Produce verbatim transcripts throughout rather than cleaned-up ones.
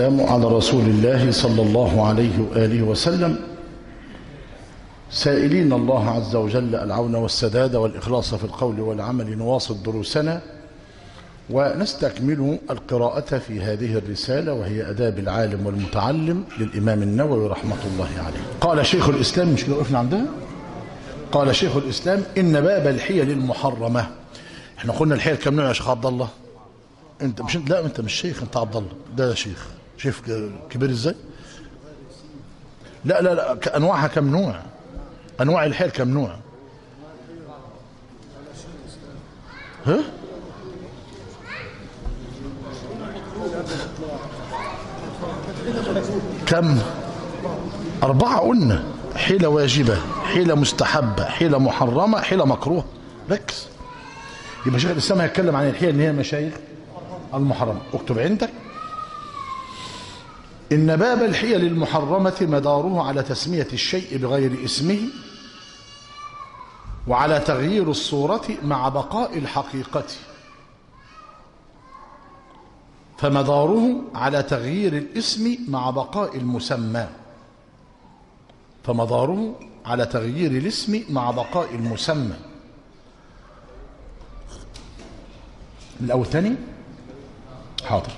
السلام على رسول الله صلى الله عليه وآله وسلم، سائلين الله عز وجل العون والسداد والإخلاص في القول والعمل. نواصل دروسنا ونستكمل القراءة في هذه الرسالة، وهي أداب العالم والمتعلم للإمام النووي رحمة الله عليه. قال شيخ الإسلام، مش كده وقفنا عندها؟ قال شيخ الإسلام: إن باب الحيل المحرمة. احنا قلنا الحيل كم نوع يا شيخ عبد الله؟ انت مش لا انت مش شيخ، انت عبد الله، ده شيخ. شيخ كبير ازاي؟ لا لا لا انواعها كم نوع؟ انواع الحيل كم نوع؟ ها؟ كم؟ أربعة قلنا: حيلة واجبة، حيلة مستحبة، حيلة محرمة، حيلة مكروه. ركز. يبقى شيخ الإسلام هيتكلم عن الحيل اللي هي مشايخ المحرمة. اكتب عندك: إن باب الحيل المحرمة مداره على تسمية الشيء بغير اسمه وعلى تغيير الصورة مع بقاء الحقيقة. فمداره على تغيير الاسم مع بقاء المسمى. فمداره على تغيير الاسم مع بقاء المسمى. الأول تاني؟ حاضر.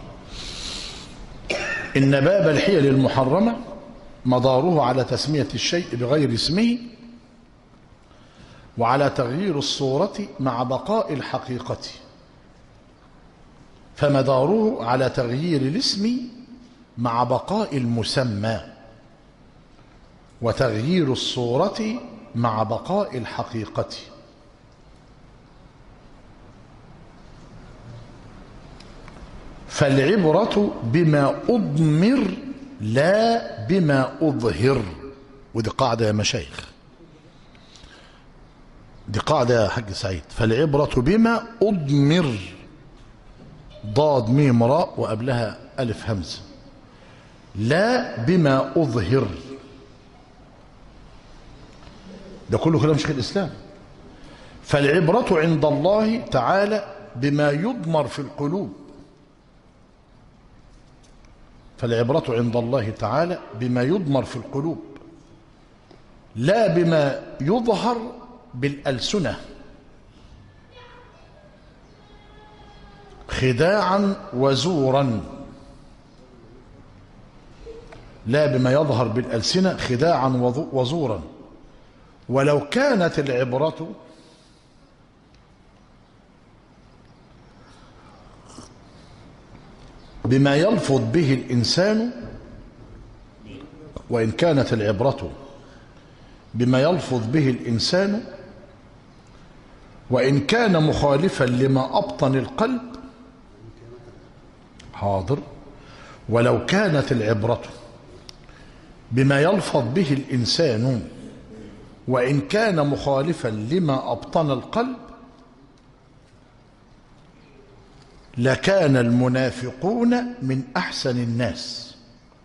إن باب الحيل المحرمة مداره على تسمية الشيء بغير اسمه وعلى تغيير الصورة مع بقاء الحقيقة. فمداره على تغيير الاسم مع بقاء المسمى وتغيير الصورة مع بقاء الحقيقة. فالعبرة بما أضمر لا بما أظهر. ودي قاعدة يا مشايخ، دي قاعدة يا حاج سعيد. فالعبرة بما أضمر، ضاد ميم راء وقبلها ألف همزة، لا بما أظهر. ده كله كلام شيخ الإسلام. فالعبرة عند الله تعالى بما يضمر في القلوب. فالعبرة عند الله تعالى بما يضمر في القلوب لا بما يظهر بالألسنة خداعا وزورا. لا بما يظهر بالألسنة خداعا وزورا. ولو كانت العبرة بما يلفظ به الإنسان، وإن كانت العبرة بما يلفظ به الإنسان وإن كان مخالفا لما أبطن القلب. حاضر. ولو كانت العبرة بما يلفظ به الإنسان وإن كان مخالفا لما أبطن القلب لكان المنافقون من أحسن الناس.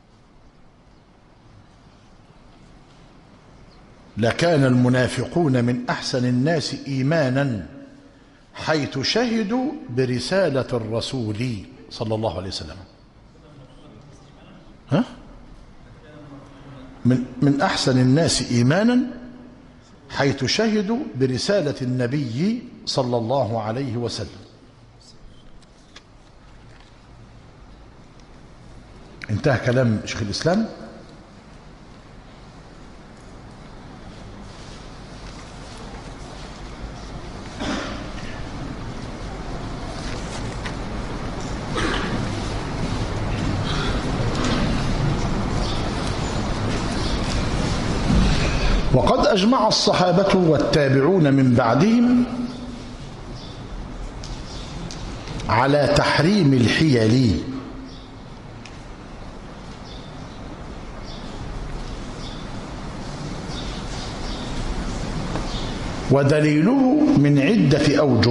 لكان المنافقون من أحسن الناس إيمانا حيث شهدوا برسالة الرسول صلى الله عليه وسلم. ها؟ من من أحسن الناس إيمانا حيث شهدوا برسالة النبي صلى الله عليه وسلم. انتهى كلام شيخ الإسلام. وقد أجمع الصحابة والتابعون من بعدهم على تحريم الحيل، ودليله من عدة أوجه.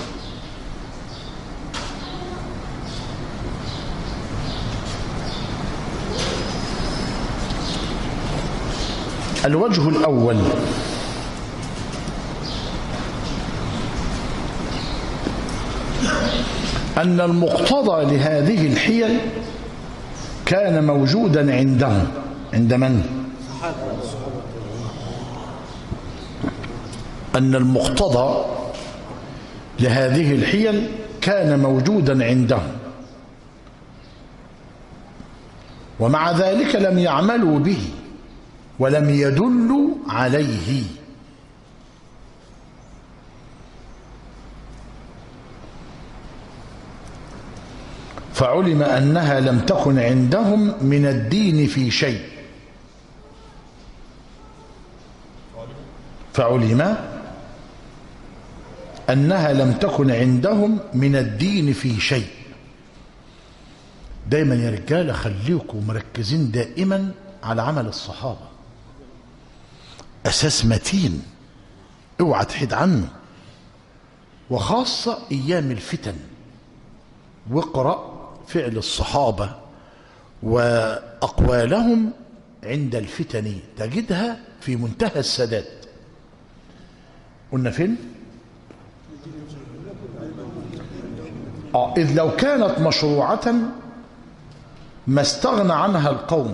الوجه الأول: أن المقتضى لهذه الحيل كان موجودا عندهم. عند من؟ أن المقتضى لهذه الحيل كان موجودا عندهم، ومع ذلك لم يعملوا به ولم يدلوا عليه. فعلم أنها لم تكن عندهم من الدين في شيء. فعلم أنها لم تكن عندهم من الدين في شيء. دايما يا رجالة خليكم مركزين دائما على عمل الصحابة، أساس متين اوعى تحيد عنه، وخاصة أيام الفتن. واقرأ فعل الصحابة وأقوالهم عند الفتن تجدها في منتهى السداد. قلنا فين؟ آه إذ لو كانت مشروعة ما استغنى عنها القوم.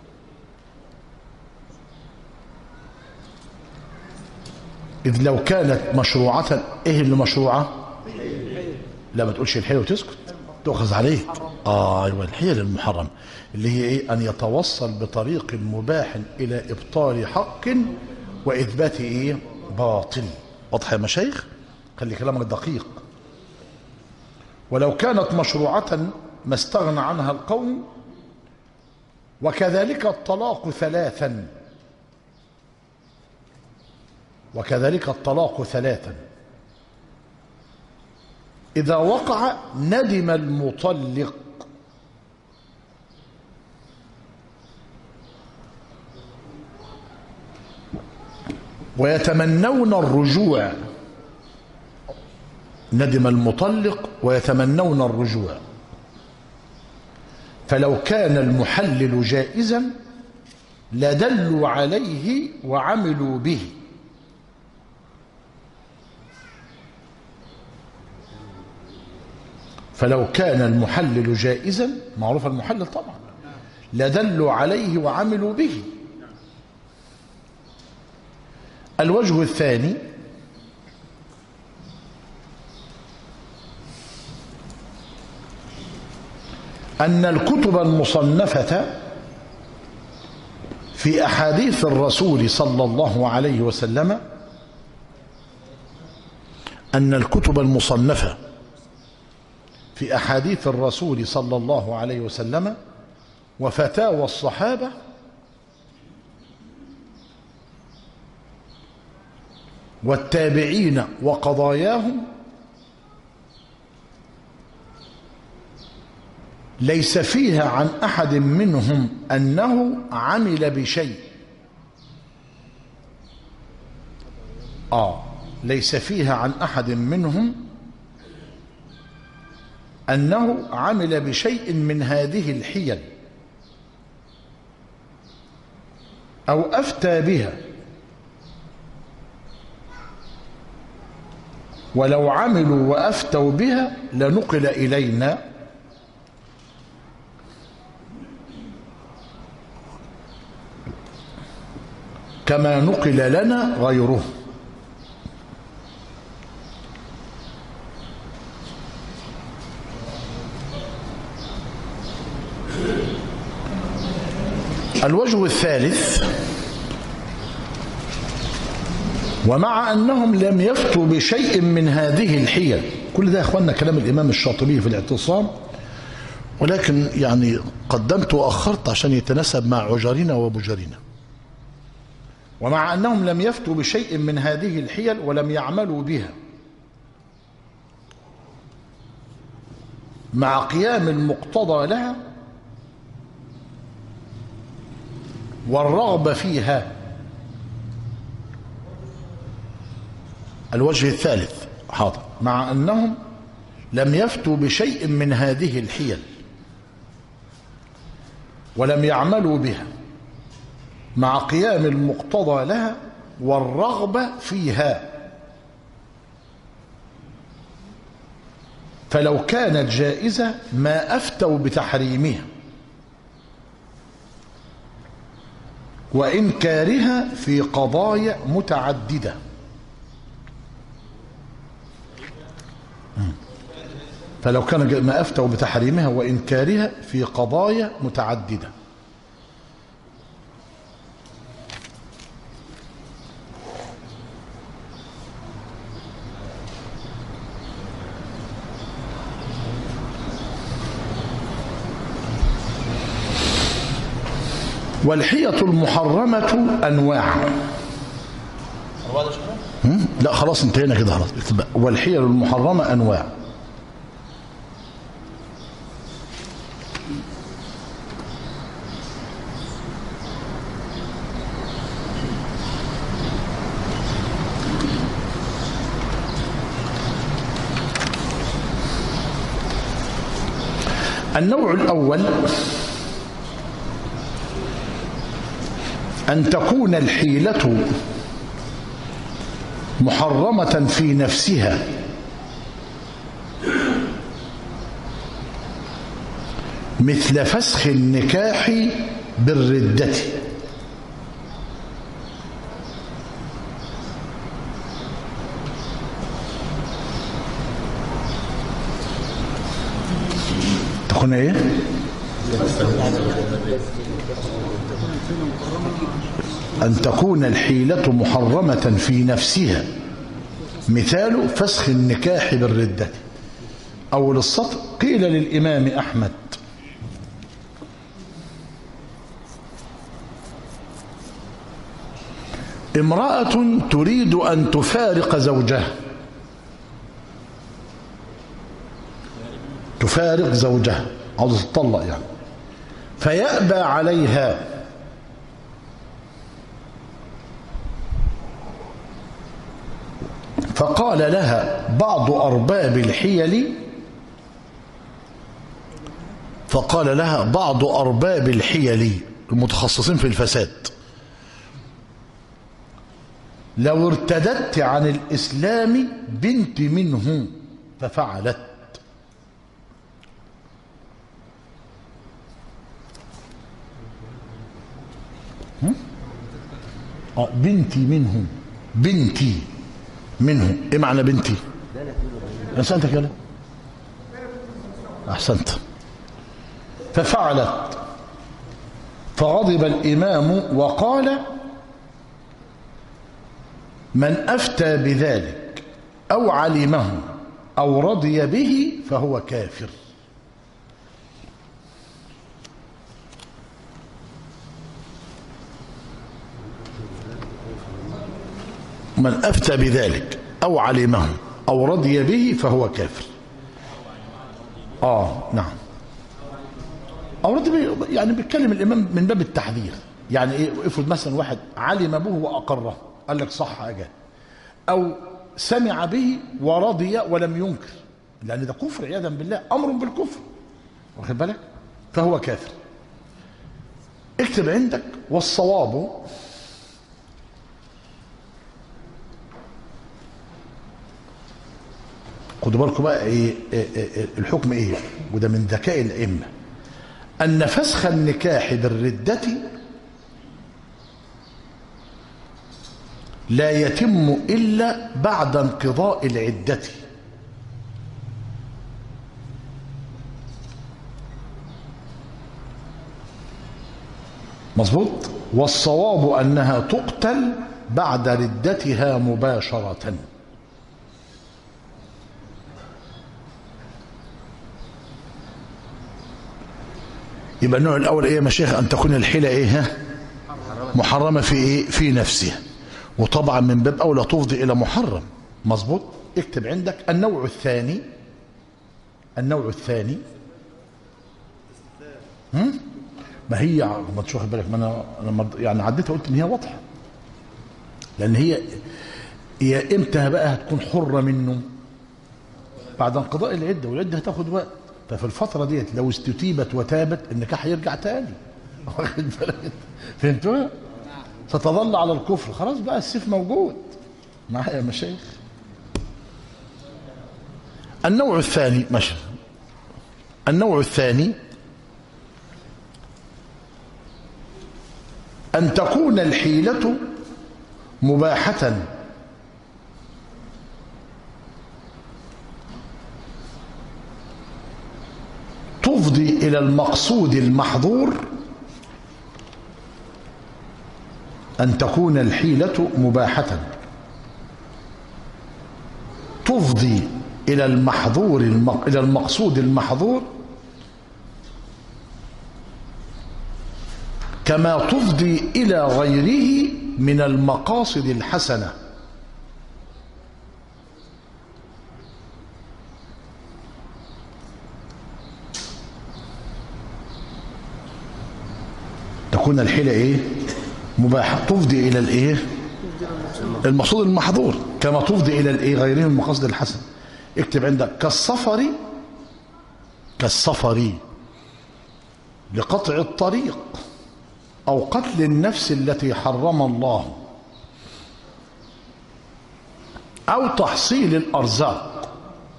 إذ لو كانت مشروعة. إيه اللي مشروعة؟ لا ما تقولش الحيل وتسكت تؤخذ عليك. آه أيوة الحيل المحرم اللي هي إيه؟ أن يتوصل بطريق مباح إلى إبطال حق وإثبات إيه؟ باطل. واضح يا مشايخ؟ خلي كلامك دقيق. ولو كانت مشروعة ما استغنى عنها القوم. وكذلك الطلاق ثلاثا. وكذلك الطلاق ثلاثا إذا وقع ندم المطلق ويتمنون الرجوع. ندم المطلق ويتمنون الرجوع. فلو كان المحلل جائزا لدلوا عليه وعملوا به. فلو كان المحلل جائزا، معروف المحلل طبعا، لدلوا عليه وعملوا به. الوجه الثاني أن الكتب المصنفة في أحاديث الرسول صلى الله عليه وسلم أن الكتب المصنفة في أحاديث الرسول صلى الله عليه وسلم وفتاوى الصحابة والتابعين وقضاياهم ليس فيها عن أحد منهم أنه عمل بشيء. آه ليس فيها عن أحد منهم أنه عمل بشيء من هذه الحيل أو أفتى بها، ولو عملوا وأفتوا بها لنقل إلينا كما نقل لنا غيره. الوجه الثالث ومع أنهم لم يفتوا بشيء من هذه الحيل. كل ده يا أخواننا كلام الإمام الشاطبي في الاعتصام، ولكن يعني قدمت وأخرت عشان يتناسب مع عجرنا وبجرنا. ومع أنهم لم يفتوا بشيء من هذه الحيل ولم يعملوا بها مع قيام المقتضى لها والرغبة فيها. الوجه الثالث حاضر مع أنهم لم يفتوا بشيء من هذه الحيل ولم يعملوا بها مع قيام المقتضى لها والرغبة فيها. فلو كانت جائزة ما أفتوا بتحريمها وإنكارها في قضايا متعددة. فلو كان ما أفتوا بتحريمها وإنكارها في قضايا متعددة. والحية المحرمة أنواع. لا خلاص انتهينا كده خلاص. والحية المحرمة أنواع. النوع الأول أن تكون الحيلة محرمة في نفسها مثل فسخ النكاح بالردة. تكون ايه؟ أن تكون الحيلة محرمة في نفسها مثال فسخ النكاح بالردة. أول السطر قيل للإمام أحمد امرأة تريد أن تفارق زوجها تفارق زوجها عاوزة تطلق يعني، فيأبى عليها فقال لها بعض أرباب الحيل فقال لها بعض أرباب الحيل المتخصصين في الفساد لو ارتدت عن الإسلام بنت منه ففعلت. آه بنتي منه بنتي منه ايه معنى بنتي؟ احسنت كده احسنت. ففعلت فغضب الإمام وقال من أفتى بذلك أو علمه أو رضي به فهو كافر. من أفتى بذلك أو علمه أو رضي به فهو كافر. آه نعم. أو رضي به يعني بيتكلم الإمام من باب التحذير. يعني إيه؟ افرض مثلا واحد علم به وأقره قال لك صح أجل، أو سمع به ورضي ولم ينكر، لأن ده كفر عياذا بالله، أمر بالكفر، واخد بالك؟ فهو كافر. اكتب عندك والصواب خدوا بالكم بقى إيه, إيه, إيه الحكم ايه، وده من ذكاء الائمه، ان فسخ النكاح بالردة لا يتم الا بعد انقضاء العدة. مظبوط. والصواب انها تقتل بعد ردتها مباشرة. يبقى النوع الاول ايه يا مشايخ؟ ان تكون الحيلة ايه؟ ها؟ محرمة في ايه؟ في نفسها، وطبعا من باب اولى تفضي الى محرم. مظبوط. اكتب عندك النوع الثاني. النوع الثاني هم؟ ما هي ما تشوف بالك، ما انا لما يعني عديتها قلت ان هي واضحه، لان هي هي امتى بقى هتكون حره منه؟ بعد انقضاء العده، والعده هتاخد وقت، ففي الفتره ديت لو استتيبت وتابت النكاح هيرجع تاني. واخد بالك؟ فهمتوها؟ ستظل على الكفر، خلاص بقى السيف موجود معايا يا مشايخ. النوع الثاني ماشي. النوع الثاني أن تكون الحيلة مباحة تفضي إلى المقصود المحظور. أن تكون الحيلة مباحة تفضي إلى المحظور إلى المقصود المحظور كما تفضي إلى غيره من المقاصد الحسنة. تكون الحيلة إيه؟ مباحة تفضي إلى الإيه؟ المقصود المحظور كما تفضي إلى الإيه؟ غيره من المقاصد الحسنة. اكتب عندك كالسفر كالسفر لقطع الطريق أو قتل النفس التي حرم الله أو تحصيل الأرزاق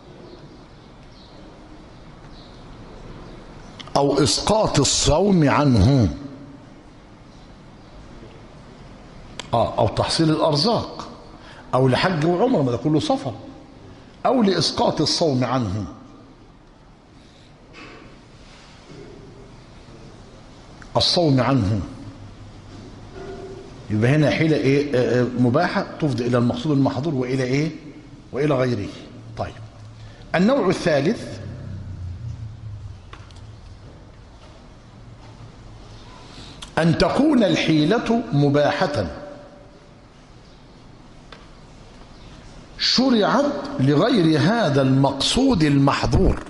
أو إسقاط الصوم عنه آه أو تحصيل الأرزاق أو لحج وعمره، ما ده كله سفر، أو لإسقاط الصوم عنه. الصوم عنه يبقى هنا حيلة إيه؟ مباحة تفضي إلى المقصود المحظور وإلى إيه؟ وإلى غيره. طيب النوع الثالث أن تكون الحيلة مباحة شرعت لغير هذا المقصود المحظور.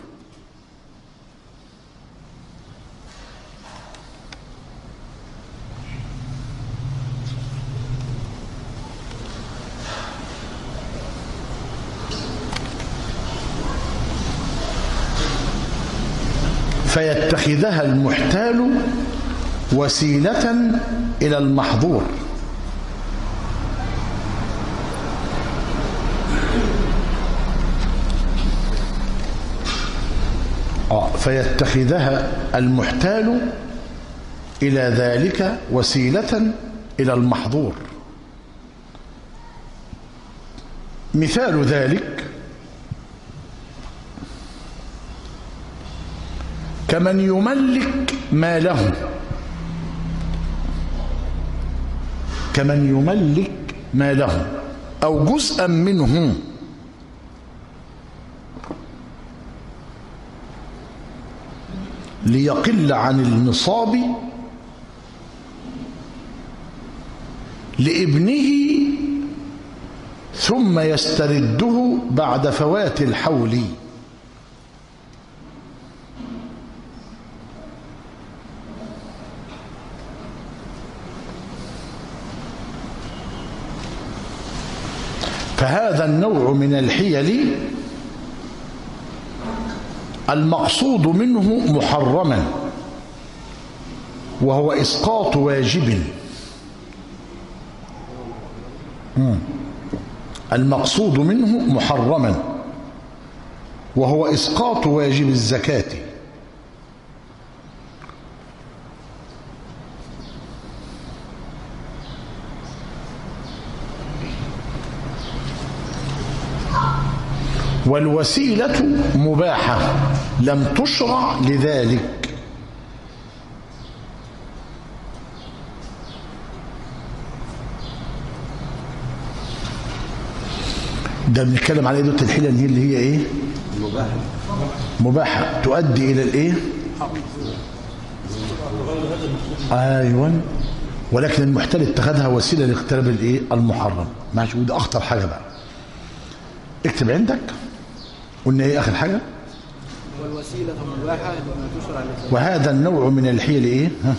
فيتخذها المحتال وسيلة إلى المحظور. آه فيتخذها المحتال إلى ذلك وسيلة إلى المحظور. مثال ذلك كمن يملك ماله كمن يملك ماله أو جزءا منه ليقل عن النصاب لابنه ثم يسترده بعد فوات الحول. فهذا النوع من الحيل المقصود منه محرما وهو إسقاط واجب. المقصود منه محرما وهو إسقاط واجب الزكاة. والوسيلة مباحة لم تشرع لذلك. ده بنتكلم على إدوة الحيلة اللي هي إيه؟ مباحة مباحة تؤدي إلى الإيه؟ أيوة، ولكن المحتل اتخذها وسيلة لاقتراب الإيه؟ المحرم. ماشي، وده أخطر حاجة بقى. اكتب عندك قلنا ايه اخر حاجه؟ والوسيله مباحه لما تشرع لذلك. وهذا النوع من الحيل ايه؟ ها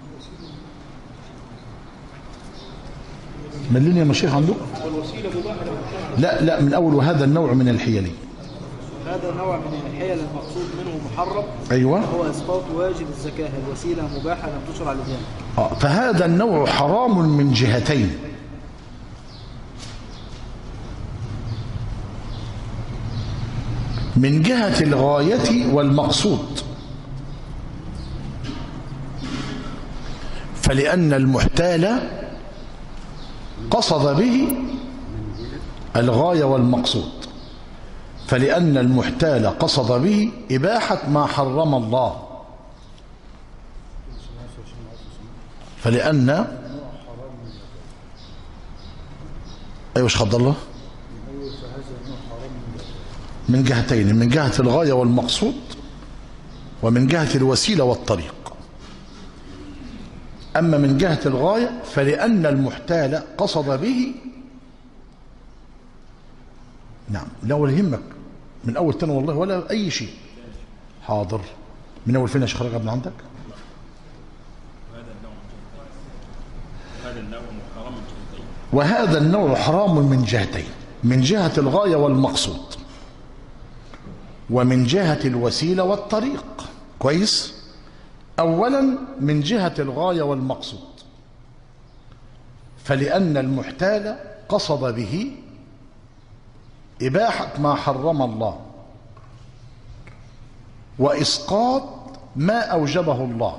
ملوني يا مشايخ عندكم؟ والوسيله مباحه. لا لا من اول وهذا النوع من الحيل. هذا نوع من الحيل المقصود منه محرم. ايوه. هو اسقاط واجب الزكاه. الوسيله مباحه لم تشرع لذلك. اه فهذا النوع حرام من جهتين. من جهة الغاية والمقصود، فلأن المحتال قصد به الغاية والمقصود فلأن المحتال قصد به إباحة ما حرم الله فلأن أيوة شيخ عبد الله من جهتين من جهة الغاية والمقصود ومن جهة الوسيلة والطريق أما من جهة الغاية فلأن المحتال قصد به نعم لا ولا يهمك من أول تاني والله ولا أي شيء حاضر من أول فين يا شيخ رجب من عندك وهذا النوع حرام من جهتين من جهة الغاية والمقصود ومن جهة الوسيلة والطريق كويس أولا من جهة الغاية والمقصود فلأن المحتال قصد به إباحة ما حرم الله وإسقاط ما أوجبه الله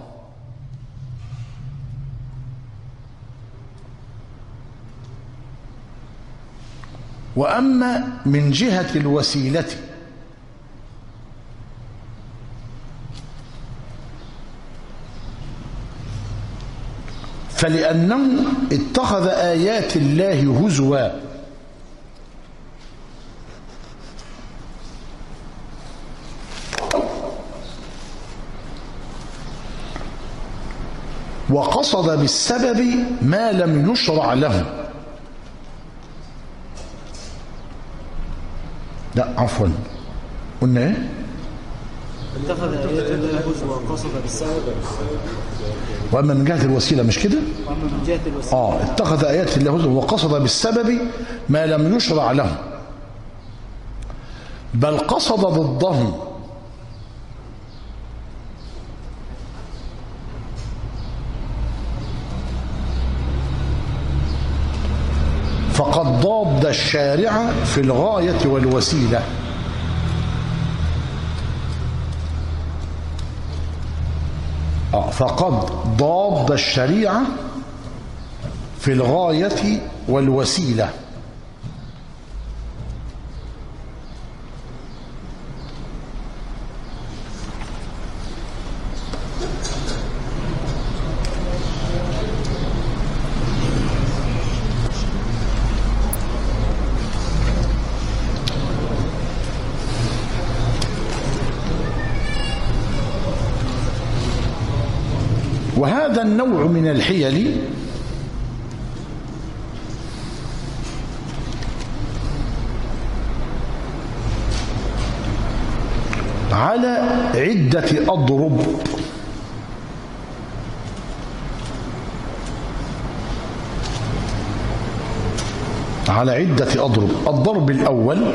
وأما من جهة الوسيلة فلأنه اتخذ آيات الله هزوا وقصد بالسبب ما لم يشرع له لا عفوا قلنا ايه اتخذ آيات الله هزوا وقصد بالسبب واما من جهه الوسيله مش كده واما من جهه الوسيله اه اتخذ آيات الله هزوا وقصد بالسبب ما لم يشرع له بل قصد ضده فقد ضاد الشارع في الغاية والوسيلة آه فقد ضاد الشريعة في الغاية والوسيلة وهذا النوع من الحيل على عدة أضرب على عدة أضرب الضرب الأول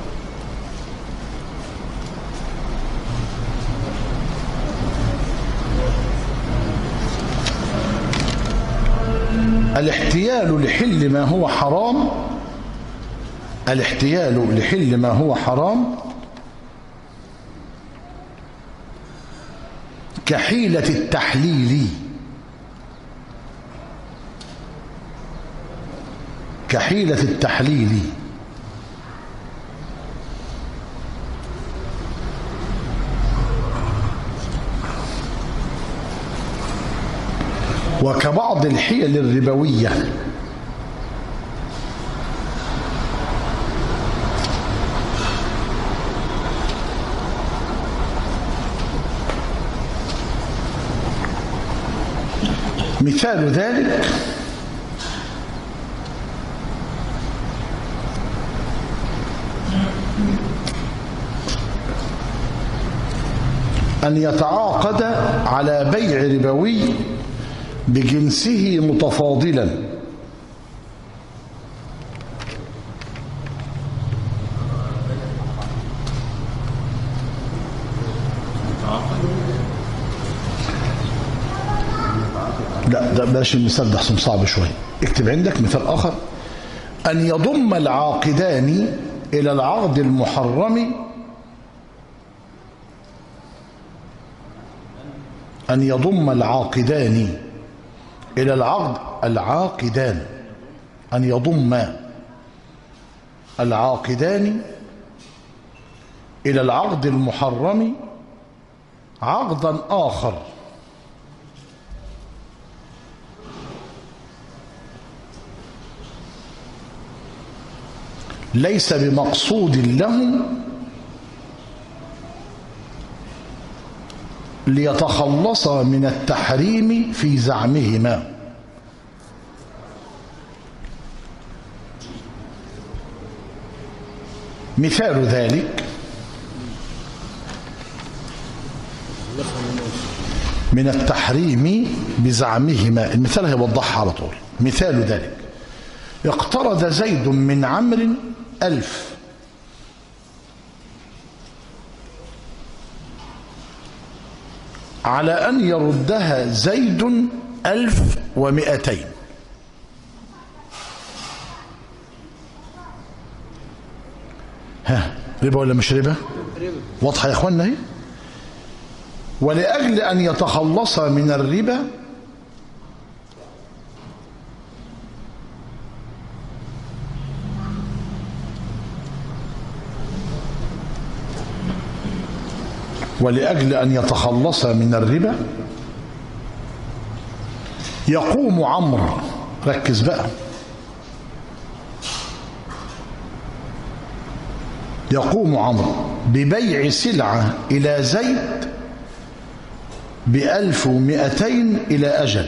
الاحتيال لحل ما هو حرام الاحتيال لحل ما هو حرام كحيلة التحليل كحيلة التحليل وكبعض الحيل الربوية مثال ذلك أن يتعاقد على بيع ربوي بجنسه متفاضلا لا ده بلاش المثال ده حسن صعب شويه اكتب عندك مثال آخر أن يضم العاقدان إلى العقد المحرم أن يضم العاقدان إلى العقد العاقدان، أن يضم العاقدان إلى العقد المحرم عقدا آخر ليس بمقصود لهم ليتخلصا من التحريم في زعمهما. مثال ذلك من التحريم بزعمهما، المثال هيوضحها على طول. مثال ذلك: اقترض زيد من عمرو ألف على أن يردها زيد ألف ومئتين. ها، ربا ولا مش ربا؟ واضحة يا اخوانا اهي. ولأجل أن يتخلص من الربا ولأجل أن يتخلص من الربا يقوم عمرو، ركز بقى، يقوم عمرو ببيع سلعة إلى زيد بألف ومئتين إلى أجل،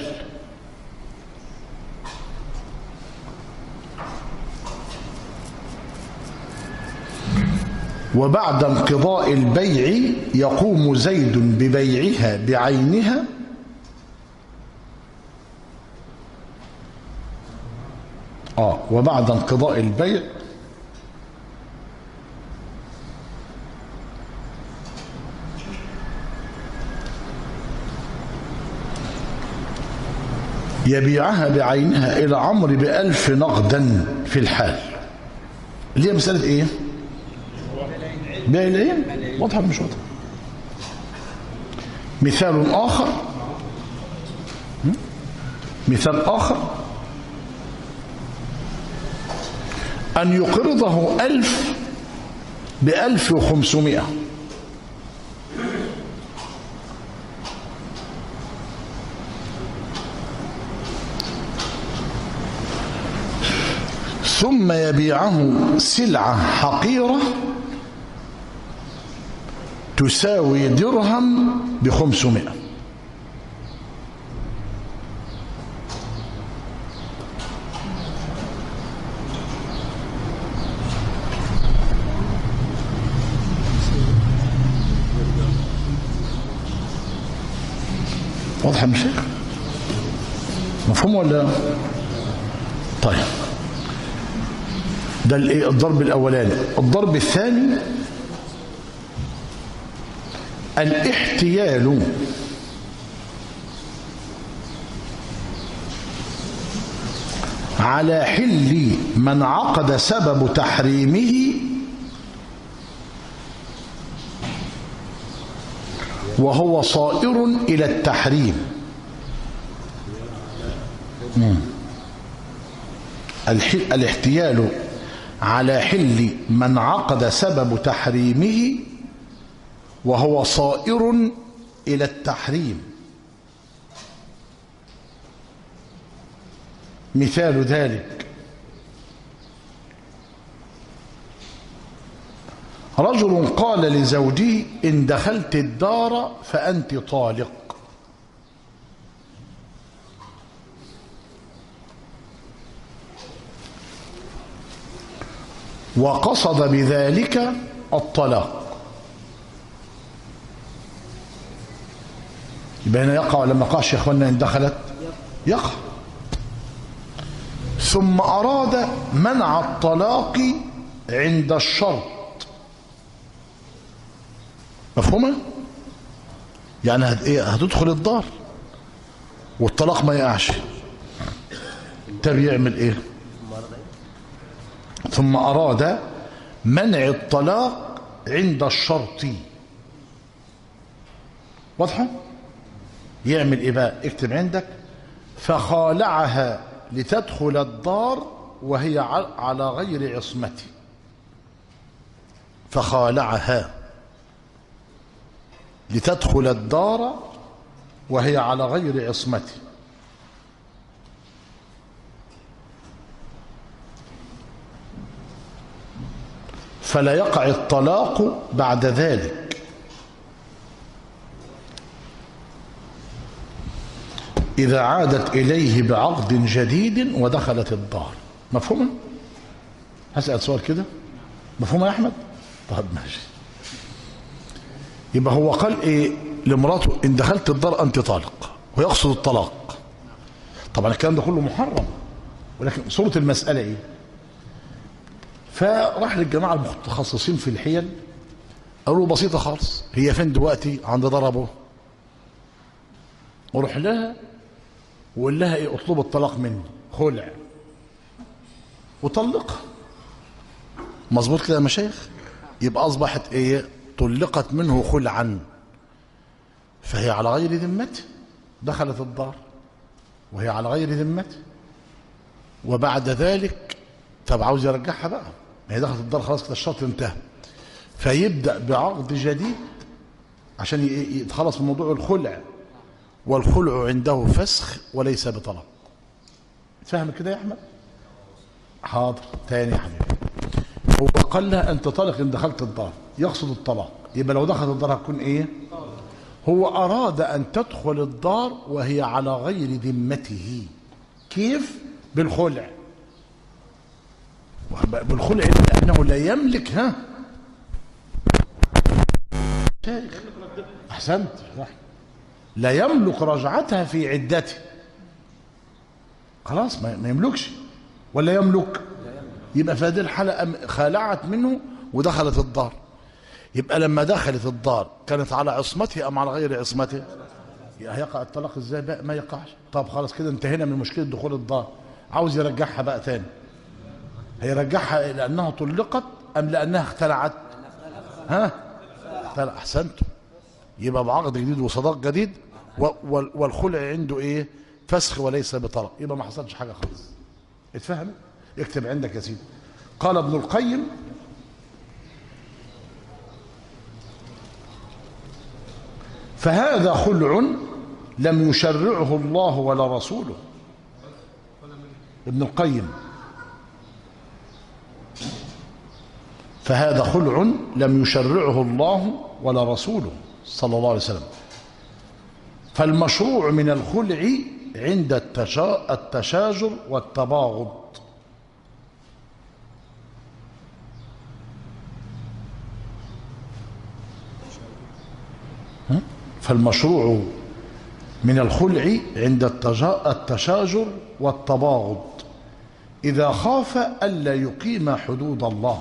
وبعد انقضاء البيع يقوم زيد ببيعها بعينها آه وبعد انقضاء البيع يبيعها بعينها إلى عمرو بألف نقدا في الحال، اللي هي مسألة إيه؟ بيع العين. واضحة مش واضحة؟ مثال آخر مثال آخر أن يقرضه ألف بألف وخمسمائة، ثم يبيعه سلعة حقيرة تساوي درهم بخمسمائة. واضحة يا شيخ؟ مفهوم ولا؟ طيب، ده الضرب الأولاني. الضرب الثاني الاحتيال على حل من عقد سبب تحريمه وهو صائر إلى التحريم. مم. الاحتيال على حل من عقد سبب تحريمه وهو صائر إلى التحريم. مثال ذلك: رجل قال لزوجه: إن دخلت الدار فأنت طالق، وقصد بذلك الطلاق. يبقى هنا يقع ولا ما يقعش يا اخوانا؟ إن دخلت يقع. ثم أراد منع الطلاق عند الشرط. مفهومة؟ يعني هتدخل الدار والطلاق ما يقعش، طب يعمل ايه؟ ثم أراد منع الطلاق عند الشرط. واضحة؟ يعمل ايه بقى؟ اكتب عندك: فخالعها لتدخل الدار وهي على غير عصمته. فخالعها لتدخل الدار وهي على غير عصمته. فلا يقع الطلاق بعد ذلك إذا عادت إليه بعقد جديد ودخلت الدار. مفهومة؟ هسأل سؤال كده، مفهومة يا أحمد؟ طيب ماشي. يبقى هو قال إيه لمراته؟ إن دخلت الدار أنت طالق، ويقصد الطلاق. طبعا الكلام ده كله محرم، ولكن صورة المسألة إيه؟ فراح للجماعة المتخصصين في الحيل، قالوا بسيطة خالص، هي فين دلوقتي؟ عند ضربه. وروح لها وقول لها ايه؟ اطلب الطلاق مني، خلع، وطلقها. مظبوط كده يا مشايخ؟ يبقى اصبحت ايه؟ طلقت منه خلعا، فهي على غير ذمته، دخلت الدار وهي على غير ذمته. وبعد ذلك طب عاوز يرجعها بقى، ما هي دخلت الدار خلاص كده، الشرط انتهى، فيبدأ بعقد جديد عشان يتخلص من موضوع الخلع. والخلع عنده فسخ وليس بطلاق. فاهم كده يا احمد؟ حاضر. تاني يا حبيبي، هو قال لها انت طالق ان دخلت الدار، يقصد الطلاق. يبقى لو دخلت الدار هتكون ايه؟ هو اراد ان تدخل الدار وهي على غير ذمته. كيف؟ بالخلع. بالخلع لانه لا يملك. ها شيخ احسنت، لا يملك رجعتها في عدته. خلاص ما يملكش، ولا يملك؟ يبقى في هذه الحالة خالعت منه ودخلت الدار. يبقى لما دخلت الدار كانت على عصمته ام على غير عصمته؟ هيقع الطلاق ازاي بقى؟ ما يقعش. طب خلاص كده انتهينا من مشكلة دخول الدار. عاوز يرجعها بقى تاني، هيرجعها لانها طلقت ام لانها اختلعت؟ ها اختلع. احسنتم. يبقى بعقد جديد وصداق جديد، والخلع عنده ايه؟ فسخ وليس بطلاق. يبقى ما حصلش حاجه خالص. اتفهم؟ اكتب عندك يا سيدي. قال ابن القيم: فهذا خلع لم يشرعه الله ولا رسوله. ابن القيم: فهذا خلع لم يشرعه الله ولا رسوله صلى الله عليه وسلم. فالمشروع من الخلع عند التشاجر والتباغض. فالمشروع من الخلع عند التشاجر والتباغض إذا خاف ألا يقيم حدود الله.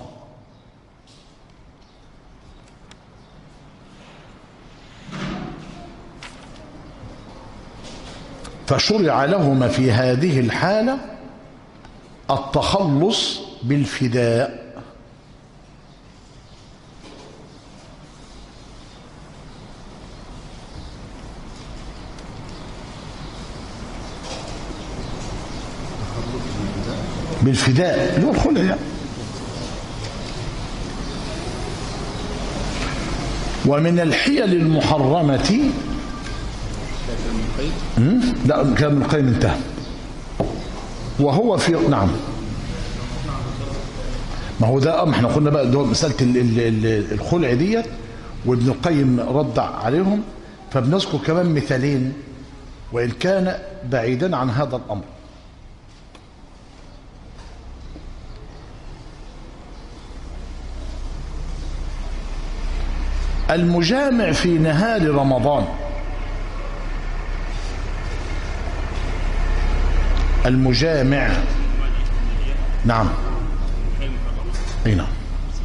فشرع لهما في هذه الحالة التخلص بالفداء. بالفداء اللي هو الخلع يعني. ومن الحيل المحرمة، لا كلام ابن القيم انتهى. وهو في نعم، ما هو ده ما احنا قلنا بقى ده مساله الخلع ديت، وابن القيم رد عليهم. فبنذكر كمان مثالين وان كان بعيدا عن هذا الامر. المجامع في نهار رمضان، المجامع نعم اي نعم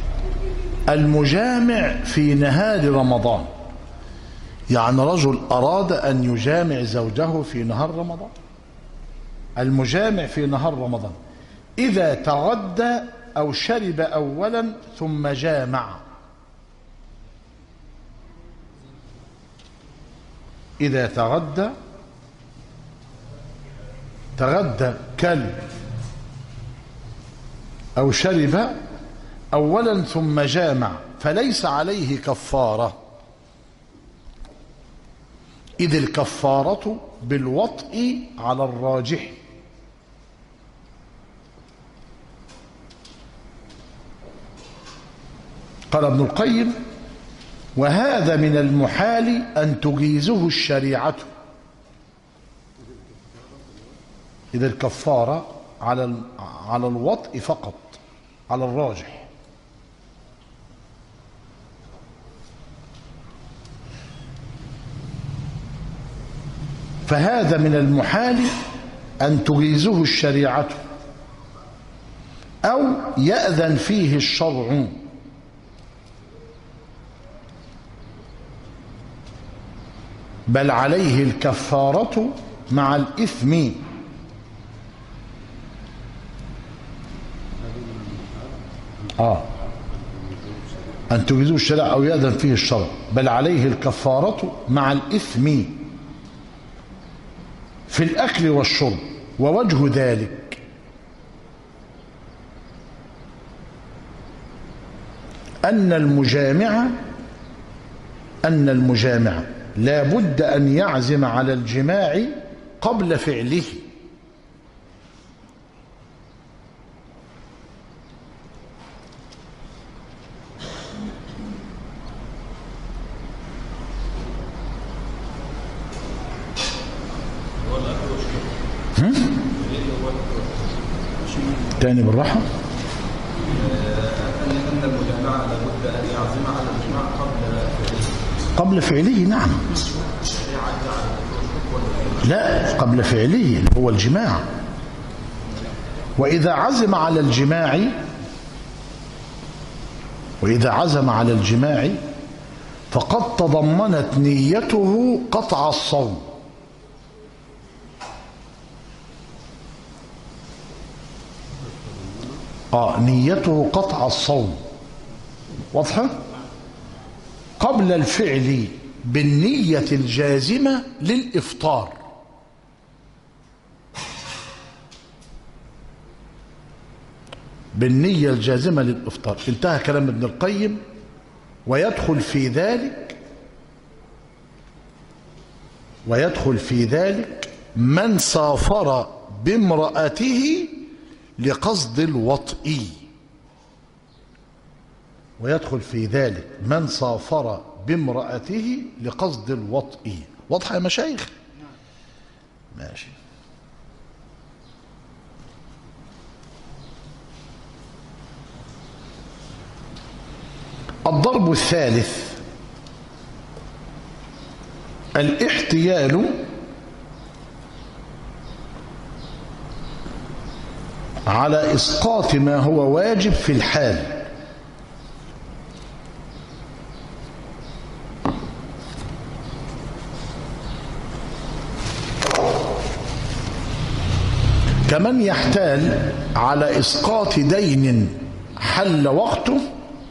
المجامع في نهار رمضان، يعني رجل أراد أن يجامع زوجه في نهار رمضان. المجامع في نهار رمضان إذا تغدى أو شرب أولا ثم جامع. إذا تغدى تغدى كل أو شرب أولا ثم جامع فليس عليه كفارة، إذ الكفارة بالوطء على الراجح. قال ابن القيم: وهذا من المحال أن تجيزه الشريعة، إذا الكفارة على على الوطء فقط على الراجح. فهذا من المحال أن تجيزه الشريعة أو يأذن فيه الشرع، بل عليه الكفارة مع الإثم. آه أن تجيزه الشريعة أو يأذن فيه الشرع، بل عليه الكفارة مع الإثم في الأكل والشرب. ووجه ذلك أن المجامع أن المجامع لا بد أن يعزم على الجماع قبل فعله، تاني بالراحة. أن المجامعة لابد أن يعزم على الجماع قبل فعله. قبل فعله نعم. لا، قبل فعله هو الجماع. وإذا عزم على الجماع وإذا عزم على الجماع فقد تضمنت نيته قطع الصوم. آه نيته قطع الصوم واضحة؟ قبل الفعل بالنية الجازمة للإفطار. بالنية الجازمة للإفطار. انتهى كلام ابن القيم. ويدخل في ذلك ويدخل في ذلك من سافر بامرأته لقصد الوطء. ويدخل في ذلك من سافر بامرأته لقصد الوطء. واضحة يا مشايخ؟ ماشي. الضرب الثالث الاحتيال على إسقاط ما هو واجب في الحال. كمن يحتال على إسقاط دين حل وقته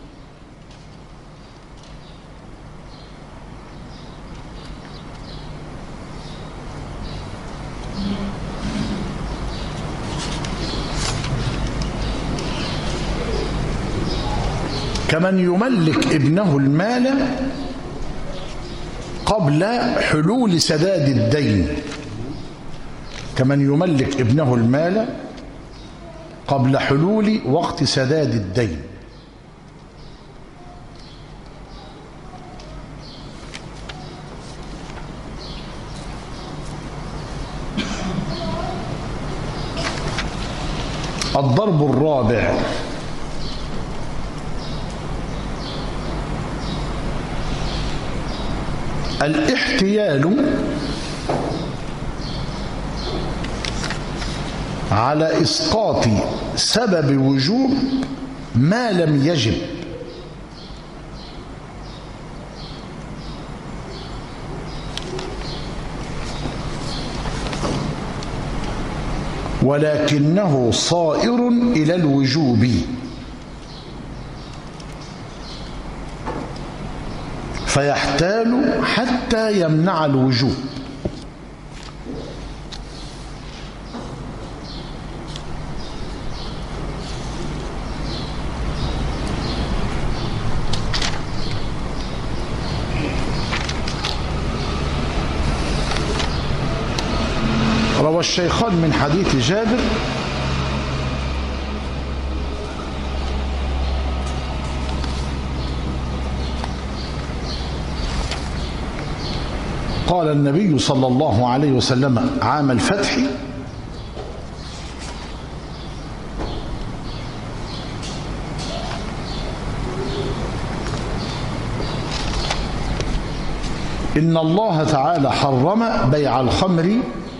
كمن يملك ابنه المال قبل حلول سداد الدين. كمن يملك ابنه المال قبل حلول وقت سداد الدين. الضرب الرابع الاحتيال على إسقاط سبب وجوب ما لم يجب. ولكنه صائر إلى الوجوب، فيحتال حتى يمنع الوجوب. والشيخان من حديث جابر قال النبي صلى الله عليه وسلم عام الفتح: إن الله تعالى حرم بيع الخمر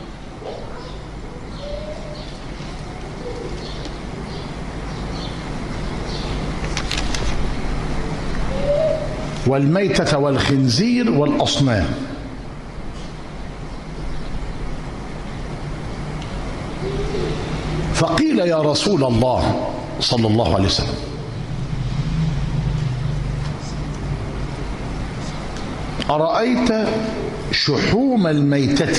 والميتة والخنزير والأصنام. فقيل يا رسول الله صلى الله عليه وسلم: أرأيت شحوم الميتة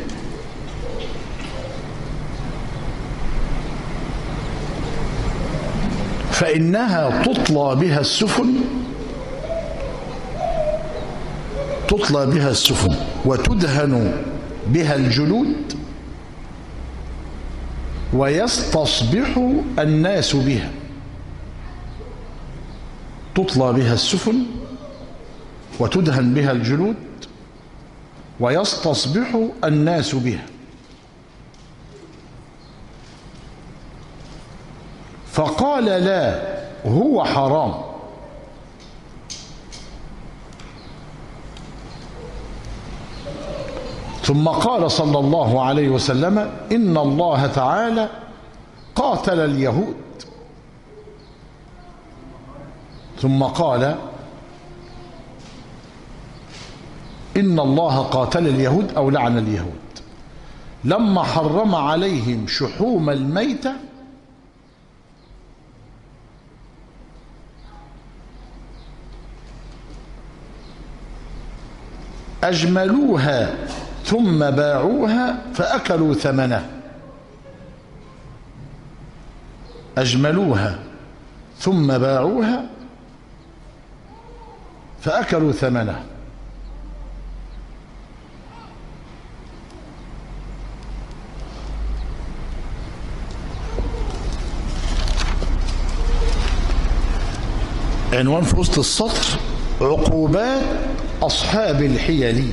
فإنها تطلى بها السفن تطلى بها السفن وتدهن بها الجلود ويستصبح الناس بها. تطلى بها السفن وتدهن بها الجلود ويستصبح الناس بها. فقال: لا، هو حرام. ثم قال صلى الله عليه وسلم: إن الله تعالى قاتل اليهود. ثم قال: إن الله قاتل اليهود أو لعن اليهود لما حرم عليهم شحوم الميتة أجملوها ثم باعوها فأكلوا ثمنه. أجملوها ثم باعوها فأكلوا ثمنه. عنوان في وسط السطر: عقوبات أصحاب الحيل.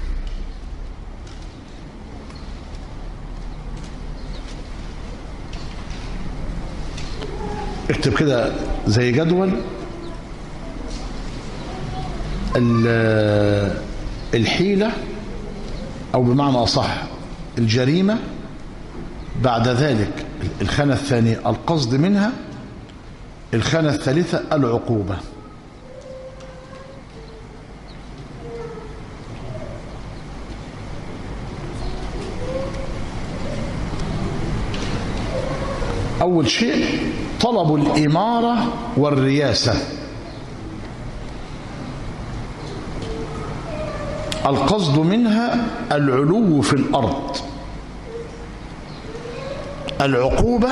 اكتب كده زي جدول الحيلة، أو بمعنى أصح الجريمة، بعد ذلك الخانة الثانية القصد منها، الخانة الثالثة العقوبة. أول شيء طلب الإمارة والرياسة. القصد منها العلو في الأرض. العقوبة: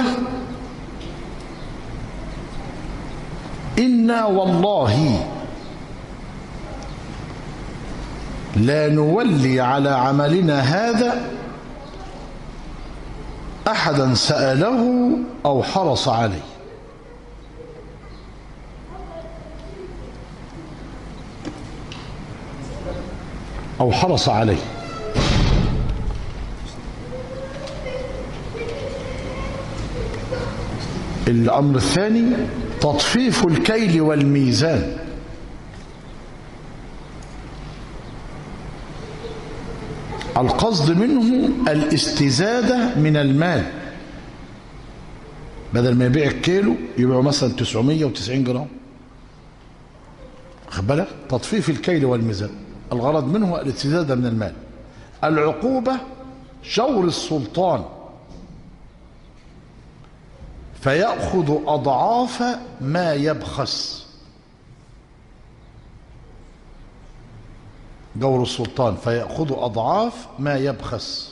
إنا والله لا نولي على عملنا هذا أحدا سأله أو حرص عليه. أو حرص عليه. الأمر الثاني تطفيف الكيل والميزان. القصد منه الاستزادة من المال، بدل ما يبيع الكيلو يبيعه مثلا تسعمية وتسعين جرام. خد بالك؟ تطفيف الكيل والميزان الغرض منه الاستزادة من المال. العقوبة جور السلطان فيأخذ أضعاف ما يبخس. جور السلطان فيأخذ أضعاف ما يبخس.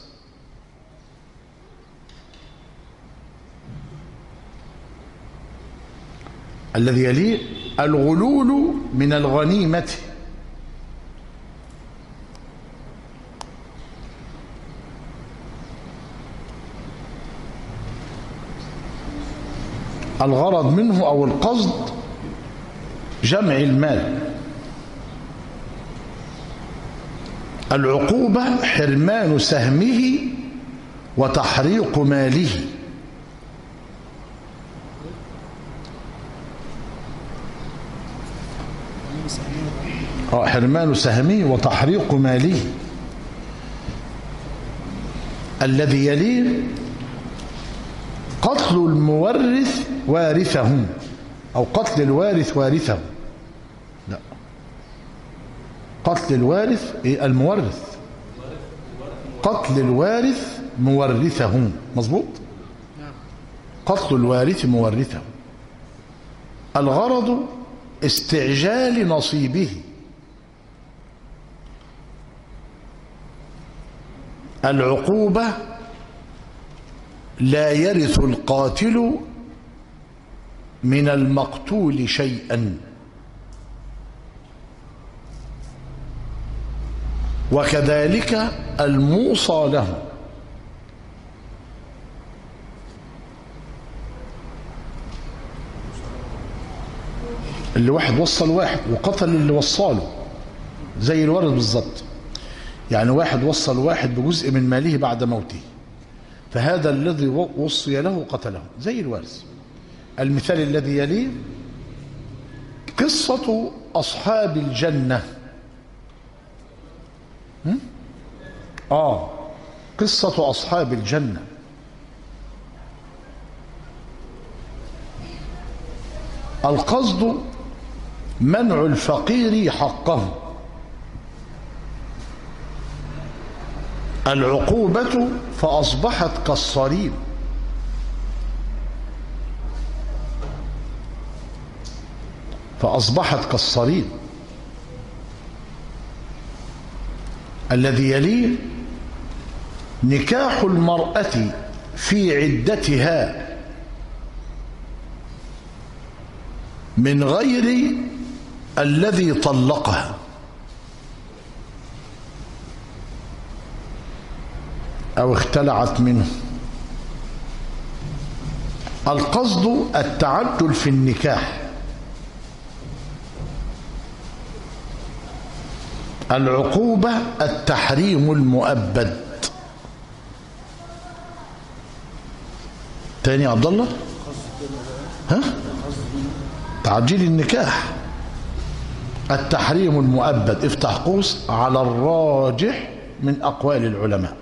الذي يليه الغلول من الغنيمة. الغرض منه أو القصد جمع المال. العقوبة حرمان سهمه وتحريق ماله. حرمان سهمه وتحريق ماله. الذي يليه قتل المورث وارثه أو قتل الوارث وارثه. لا، قتل الوارث المورث، قتل الوارث مورثه. مظبوط، قتل الوارث مورثه. الغرض استعجال نصيبه. العقوبة لا يرث القاتل من المقتول شيئا، وكذلك الموصى له. اللي واحد وصل واحد وقتل اللي وصله زي الورث بالظبط. يعني واحد وصل واحد بجزء من ماله بعد موته، فهذا الذي وصي له قتله زي الوارث. المثال الذي يليه قصة أصحاب الجنة. آه قصة أصحاب الجنة. القصد منع الفقير حقه. العقوبة فأصبحت كالصريم. فأصبحت كالصريم. الذي يليه نكاح المرأة في عدتها من غير الذي طلقها. أو اختلعت منه. القصد التعجل في النكاح. العقوبة التحريم المؤبد. تاني يا عبد الله؟ ها؟ تعجيل النكاح التحريم المؤبد. افتح قوس على الراجح من أقوال العلماء.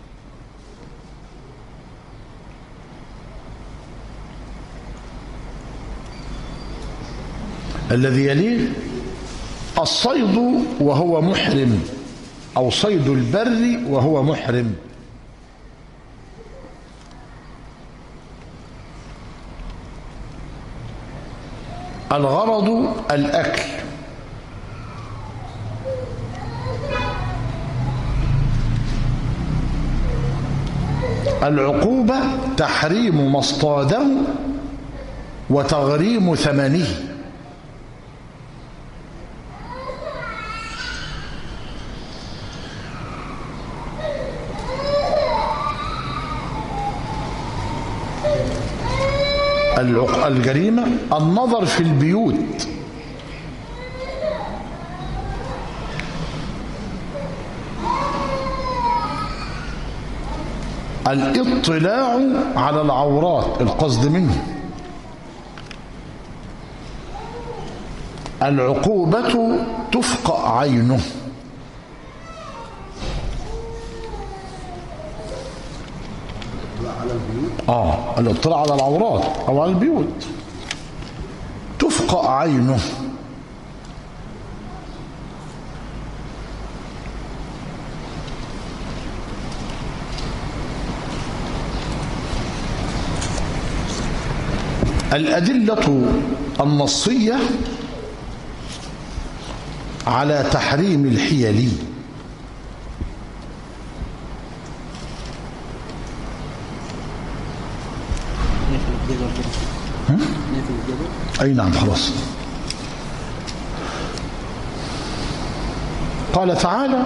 الذي يليه الصيد وهو محرم، أو صيد البر وهو محرم. الغرض الأكل. العقوبة تحريم ما اصطاده وتغريم ثمنه. الجريمة النظر في البيوت. الاطلاع على العورات القصد منه. العقوبة تفقأ عينه. آه الاطلاع على العورات أو على البيوت تفقأ عينه. الأدلة النصية على تحريم الحيل. أي نعم خلاص. قال تعالى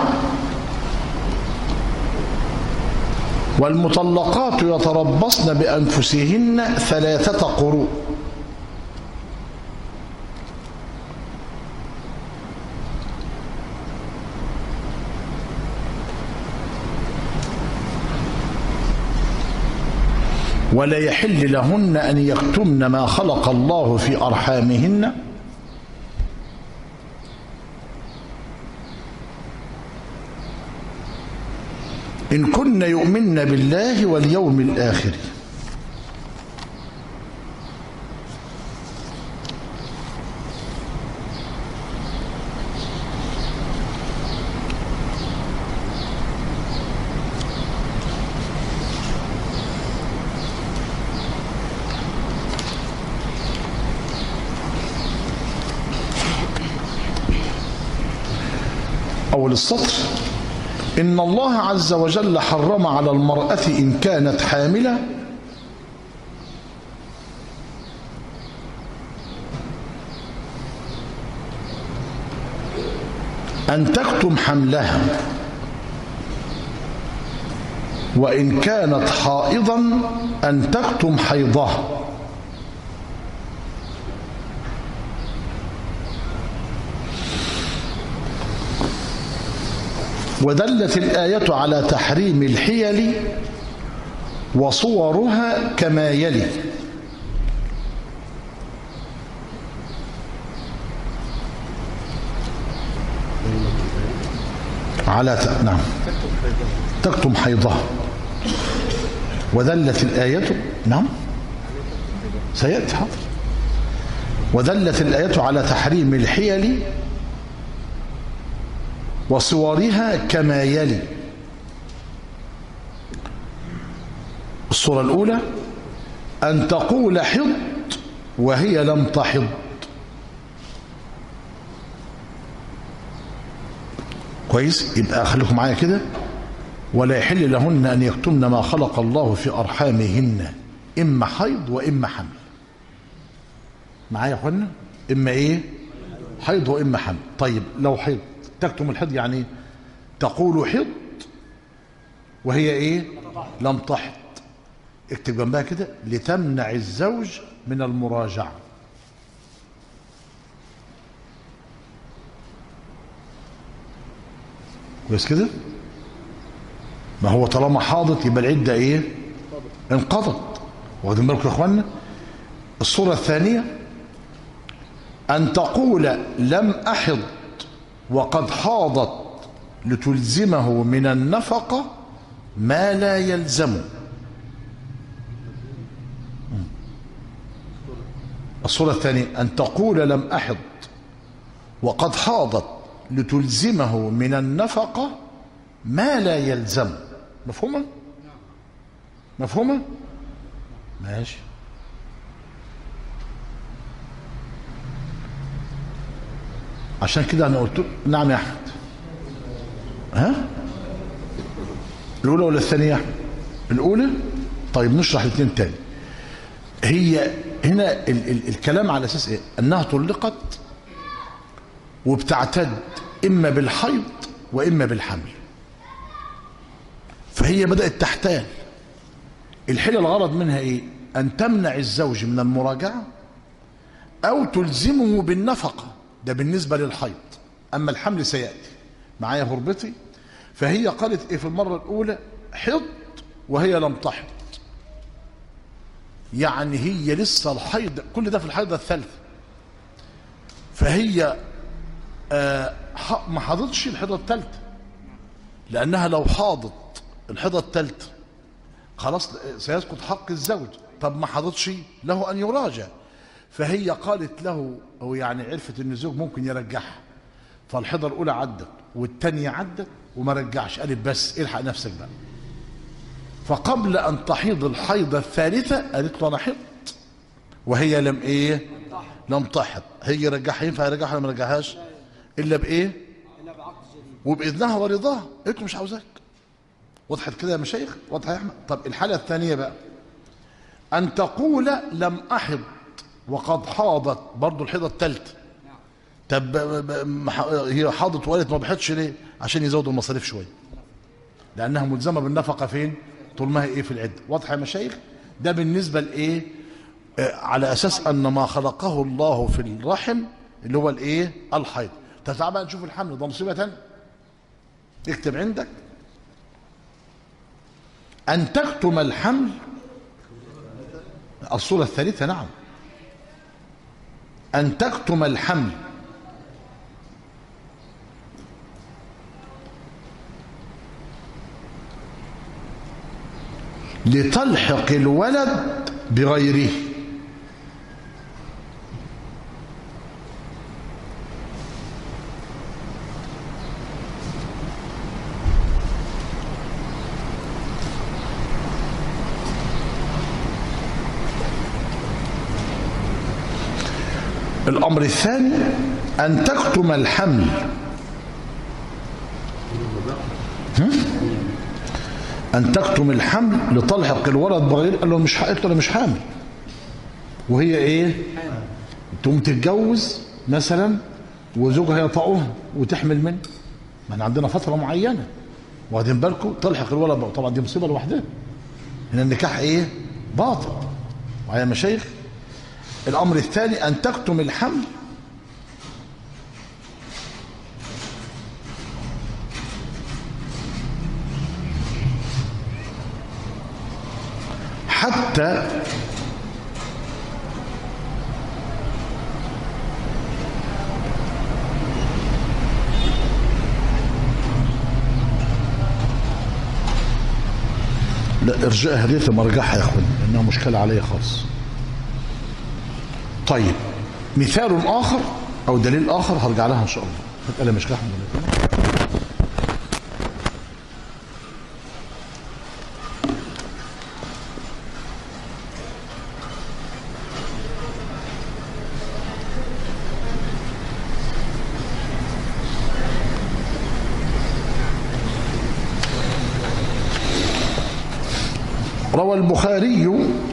والمطلقات يتربصن بأنفسهن ثلاثة قروء ولا يحل لهن أن يكتمن ما خلق الله في أرحامهن إن كن يؤمن بالله واليوم الآخر. أول السطر: إن الله عز وجل حرم على المرأة إن كانت حاملة أن تكتم حملها، وإن كانت حائضا أن تكتم حيضها. ودلت الآية على تحريم الحيل وصورها كما يلي: على ت... نعم تكتم حيضها. ودلت الآية نعم سيأتي حاضر. ودلت الآية على تحريم الحيل وصورها كما يلي: الصورة الأولى أن تقول حض وهي لم تحض. كويس؟ يبقى خليكم معايا كده: ولا يحل لهن أن يكتمن ما خلق الله في أرحامهن إما حيض وإما حمل. معايا يا أخوانا؟ إما إيه؟ حيض وإما حمل. طيب لو حيض تكتم الحيض يعني تقول حض وهي ايه؟ لم تحض. اكتب جنبها كده: لتمنع الزوج من المراجعة. كويس كده؟ ما هو طالما حاضت يبقى العدة ايه؟ انقضت. واخدين بالكم يا اخوانا؟ الصورة الثانية أن تقول لم أحض وقد حاضت لتلزمه من النفقة ما لا يلزم. الصورة الثانية أن تقول لم أحض وقد حاضت لتلزمه من النفقة ما لا يلزم. مفهومة؟ مفهومة؟ ماشي. عشان كده أنا قلت نعم يا أحمد. ها؟ الأولى ولا الثانية؟ الأولى. طيب نشرح الاثنين تاني. هي هنا ال ال الكلام على أساس إيه؟ أنها طلقت وبتعتد إما بالحيض وإما بالحمل، فهي بدأت تحتال. الحيلة الغرض منها إيه؟ أن تمنع الزوج من المراجعة أو تلزمه بالنفقة. ده بالنسبة للحيض. أما الحمل سيأتي معايا غربتي. فهي قالت إيه في المرة الأولى؟ حض وهي لم تحض، يعني هي لسه الحيض، كل ده في الحيضة الثالثة. فهي آه ما حاضتش الحيضة الثالثة، لأنها لو حاضت الحيضة الثالثة خلاص سيسقط حق الزوج. طب ما حاضتش له أن يراجع. فهي قالت له، أو يعني عرفت أن الزوج ممكن يرجعها، فالحيضة الأولى عدت والثانية عدت وما رجعش. قالت بس الحق نفسك بقى. فقبل أن تحيض الحيضة الثالثة قالت له أنا حضت وهي لم إيه؟ لم تحض. هي رجعها، ينفع يرجعها ولا ما رجعهاش؟ إلا بإيه؟ إلا بعقد جديد وبإذنها ورضاها. قلت له مش عاوزاك. وضحت كده يا مشايخ؟ واضحة يا أحمد؟ طب الحالة الثانية بقى أن تقول لم أحض وقد حاضت، برضو الحيضة الثالثة. طب هي حاضت وقالت ما بحضش ليه؟ عشان يزودوا المصاريف شوية، لأنها ملزمة بالنفقة فين؟ طول ما هي إيه؟ في العدة. واضحة يا مشايخ؟ ده بالنسبة لإيه؟ آه على أساس أن ما خلقه الله في الرحم اللي هو الإيه؟ الحيض. طب تعال بقى نشوف الحمل، ده مصيبة تانية. اكتب عندك: أن تكتم الحمل الصورة الثالثة نعم أن تكتم الحمل لتلحق الولد بغيره. الأمر الثاني أن تكتم الحمل أن تكتم الحمل لتلحق الولد بغير. قال له مش قلت له مش حامل، وهي إيه؟ تقوم تتجوز مثلا وزوجها يطأها وتحمل منه. ما احنا عندنا فترة معينة واخدين بالكم تلحق الولد بقى. طبعا دي مصيبة لوحدها. هنا النكاح إيه؟ باطل. وعلى مشايخ الأمر الثاني أن تكتم الحمل حتى لا ارجعها ريت مرجعها يا اخوان لانها مشكله عليا خالص. طيب مثال اخر او دليل اخر هرجع لها ان شاء الله. مساله مش كده. روى البخاري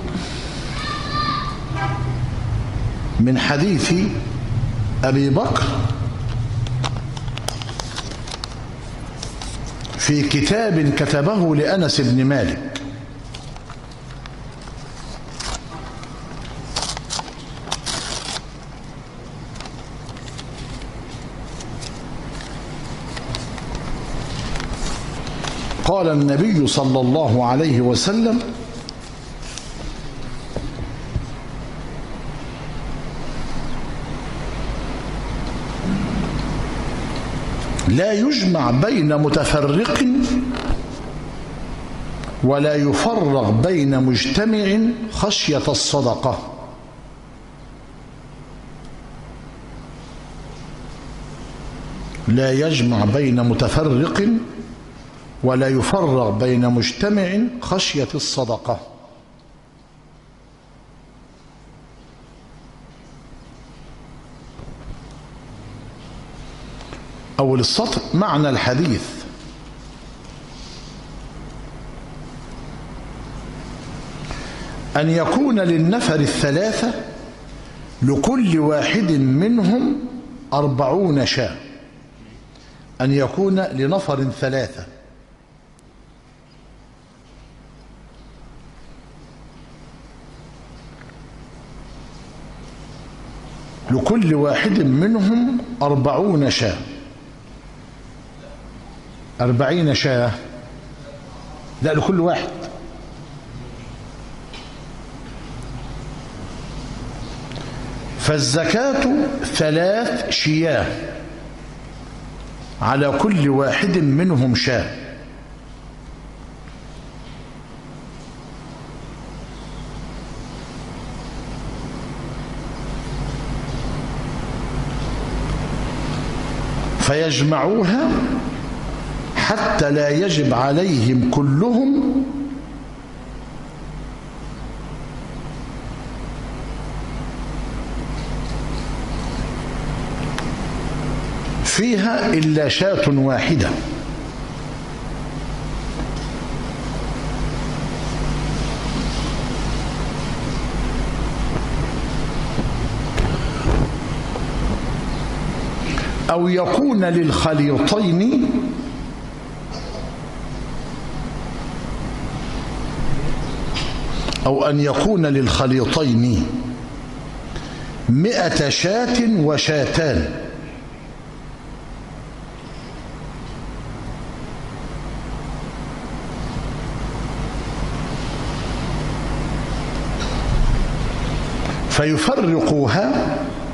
من حديث أبي بكر في كتاب كتبه لأنس بن مالك قال النبي صلى الله عليه وسلم لا يجمع بين متفرق ولا يفرق بين مجتمع خشية الصدقة. لا يجمع بين متفرق ولا يفرق بين مجتمع خشية الصدقة. أول السطر معنى الحديث أن يكون للنفر الثلاثة لكل واحد منهم أربعون شاة. أن يكون لنفر ثلاثة لكل واحد منهم أربعون شاة. أربعين شاة لا لكل واحد. فالزكاة ثلاث شياه على كل واحد منهم شاة. فيجمعوها حتى لا يجب عليهم كلهم فيها إلا شاة واحدة. أو يكون للخليطين أو أن يكون للخليطين مئة شاة وشاتان. فيفرقوها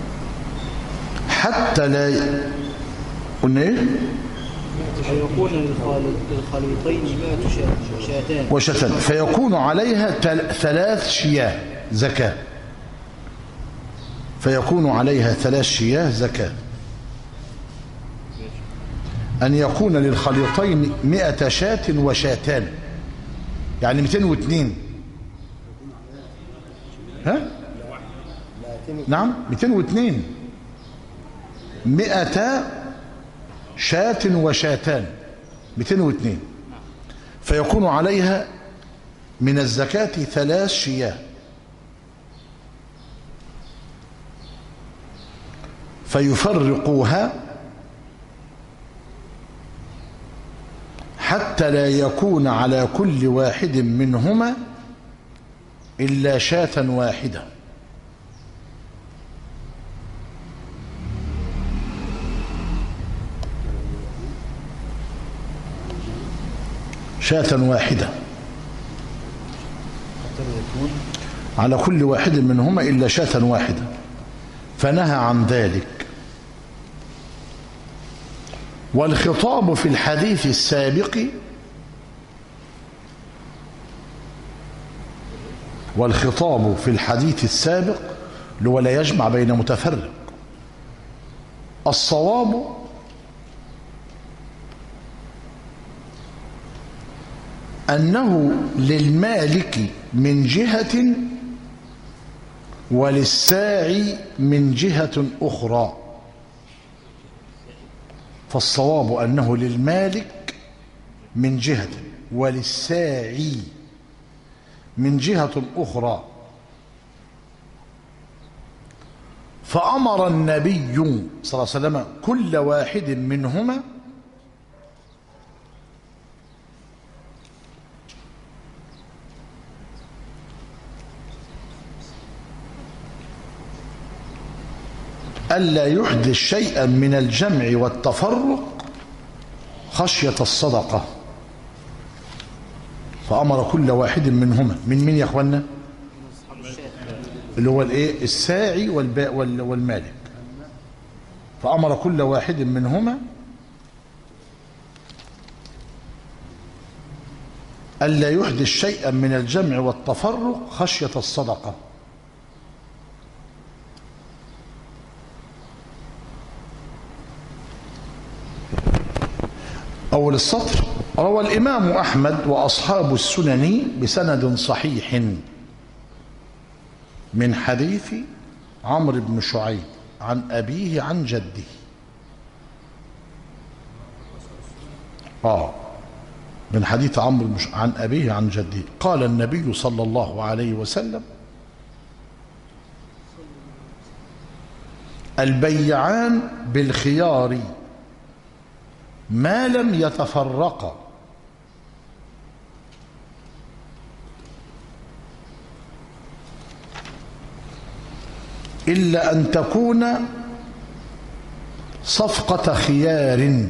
حتى لا قلنا ايه فيكون للخليطين مائة وشاتان وشتان فيكون عليها ثلاث شياه زكاة فيكون عليها ثلاث شياه زكاة أن يكون للخليطين مئة شاة وشاتان يعني مئتين واثنين ها نعم مئتين واثنين مئة شاة وشاتان مئتين واثنين فيكون عليها من الزكاة ثلاث شياه فيفرقوها حتى لا يكون على كل واحد منهما إلا شاة واحدة شاة واحدة على كل واحد منهما إلا شاة واحدة فنهى عن ذلك. والخطاب في الحديث السابق والخطاب في الحديث السابق ولا يجمع بين متفرق. الصواب أنه للمالك من جهة وللساعي من جهة أخرى. فالصواب أنه للمالك من جهة وللساعي من جهة أخرى. فأمر النبي صلى الله عليه وسلم كل واحد منهما ألا يحدث شيئا من الجمع والتفرق خشية الصدقة. فأمر كل واحد منهما من من يا أخوانا اللي هو الايه الساعي والباء والمالك. فأمر كل واحد منهما ألا يحدث شيئا من الجمع والتفرق خشية الصدقة. أول السطر: روى الإمام أحمد وأصحاب السنن بسند صحيح من حديث عمرو بن شعيب عن أبيه عن جده. آه من حديث عمرو بن شعيب عن أبيه عن جده قال النبي صلى الله عليه وسلم: البيعان بالخيار ما لم يتفرقا إلا أن تكون صفقة خيار.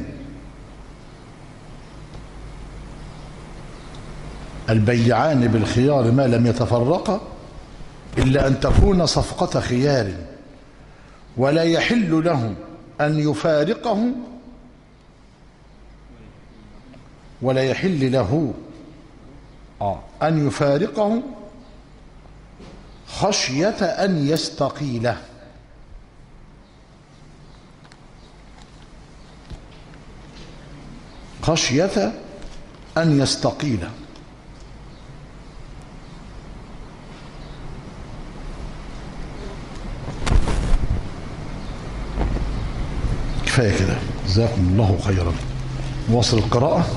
البيعان بالخيار ما لم يتفرقا إلا أن تكون صفقة خيار ولا يحل له أن يفارقه ولا يحل له آه أن يفارقه خشية أن يستقيله. خشية أن يستقيله. كفاية كده، جزاكم الله خيرا. نواصل القراءة.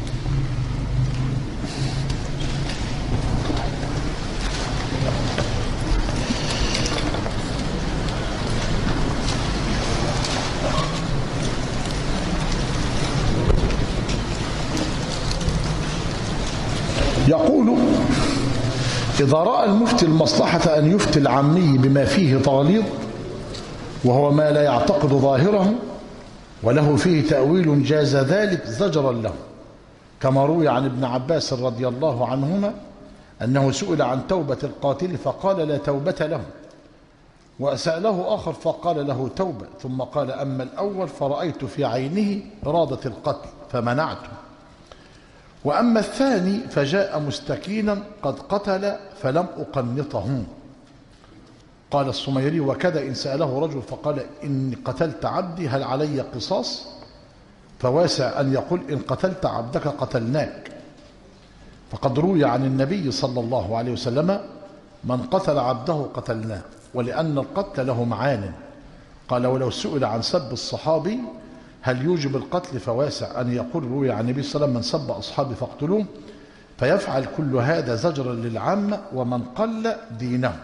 يقول: إذا رأى المفتي المصلحة أن يفتي العامي بما فيه تغليظ وهو ما لا يعتقد ظاهره وله فيه تأويل جاز ذلك زجرا له، كما روي عن ابن عباس رضي الله عنهما أنه سئل عن توبة القاتل فقال: لا توبة له وسأله آخر فقال له توبة، ثم قال أما الأول فرأيت في عينه إرادة القتل فمنعته، وأما الثاني فجاء مستكينا قد قتل فلم أقنطه. قال الصميري وكذا إن سأله رجل فقال إن قتلت عبدي هل علي قصاص، فواسع أن يقول إن قتلت عبدك قتلناك، فقد روي عن النبي صلى الله عليه وسلم من قتل عبده قتلناه، ولأن القتل له معان. قال ولو سئل عن سب الصحابي هل يوجب القتل فواسع أن يقول روي عن النبي صلى الله عليه وسلم من سب أصحابي فاقتلوه، فيفعل كل هذا زجرا للعامة ومن قل دينه.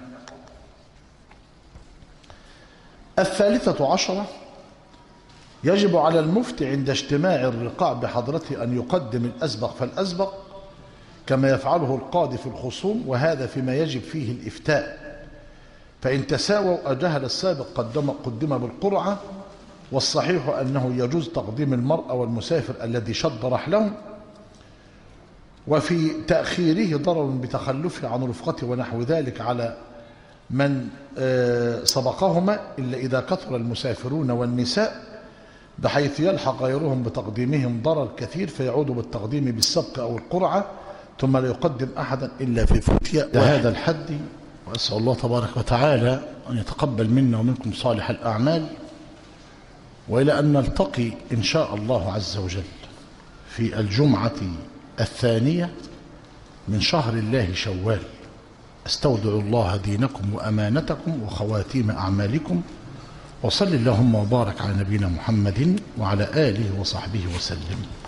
الثالثة عشرة يجب على المفتي عند اجتماع الرقاع بحضرته أن يقدم الأسبق فالأسبق كما يفعله القاضي في الخصوم، وهذا فيما يجب فيه الإفتاء، فإن تساووا أجهل السابق قدم, قدم بالقرعة، والصحيح أنه يجوز تقديم المرأة والمسافر الذي شد رحله، وفي تأخيره ضرر بتخلفه عن رفقته ونحو ذلك على من سبقهما، إلا إذا كثر المسافرون والنساء بحيث يلحق غيرهم بتقديمهم ضرر كثير فيعود بالتقديم بالسبق أو القرعة، ثم لا يقدم أحدا إلا في فتية. وهذا الحد، وأسأل الله تبارك وتعالى أن يتقبل منا ومنكم صالح الأعمال، وإلى أن نلتقي إن شاء الله عز وجل في الجمعة الثانية من شهر الله شوال. استودع الله دينكم وأمانتكم وخواتيم أعمالكم، وصل اللهم وبارك على نبينا محمد وعلى آله وصحبه وسلم.